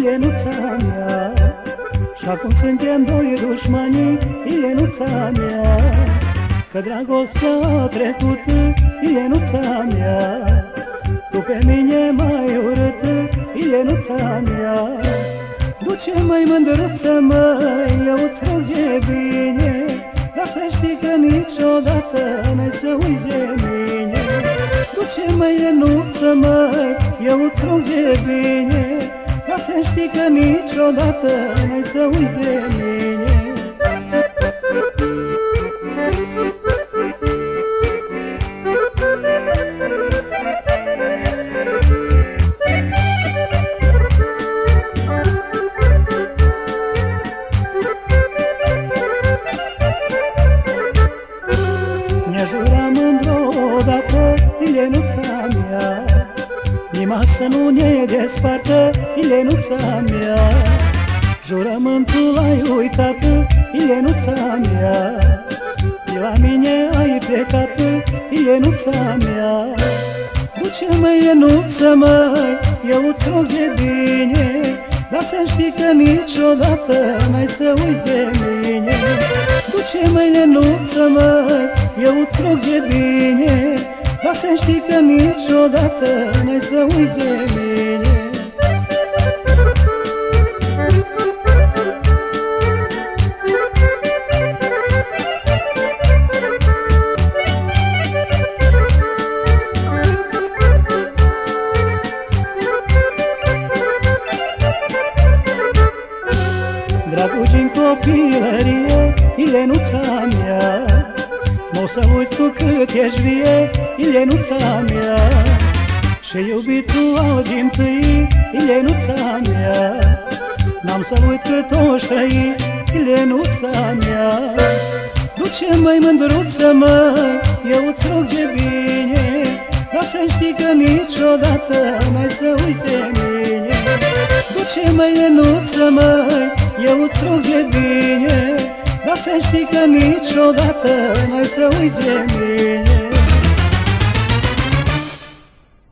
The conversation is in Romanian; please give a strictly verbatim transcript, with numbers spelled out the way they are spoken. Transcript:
Ilenuța mea. Și acum suntem doi dușmani, Ilenuța mea, că dragostea a trecut, Ilenuța mea. Tu pe mine mai urât, Ilenuța mea. Du-ce mai mândruță, măi, eu-ți rog de bine, dar să știi că niciodată n-ai să uiți de mine. Du-ce mai Lenuță, măi, eu-ți rog de bine, dar să știi că niciodată n-ai să uiți de mine. Ne juram într-o dată, Ilenuța mea, inima să nu ne despartă, Ilenuța mea. Jurământul ai uitat, Ilenuța mea, de la mine ai plecat, Ilenuța mea. Du-ce măi, Lenuță, măi, eu-ți rog de bine, dar să știi că niciodată n-ai să uiți de mine. Du-ce măi, Lenuță, măi, eu-ți rog de bine, dar să știi că niciodată n-ai să uiți de mine. Dragul din copilărie, Ilenuța mea, n-o să uiți tu cât ești vie, Ilenuța mea. Și iubitul al dintâi, Ilenuța mea, n-am să uit cât o trăi, Ilenuța mea. Du-ce măi, mândruță, măi, eu-ți rog de bine, dar să știi că niciodată n-ai să uiți de mine. Du-ce măi, Lenuță, măi, eu-ți rog de bine, dar să știi că niciodată n-ai să uiți de mine.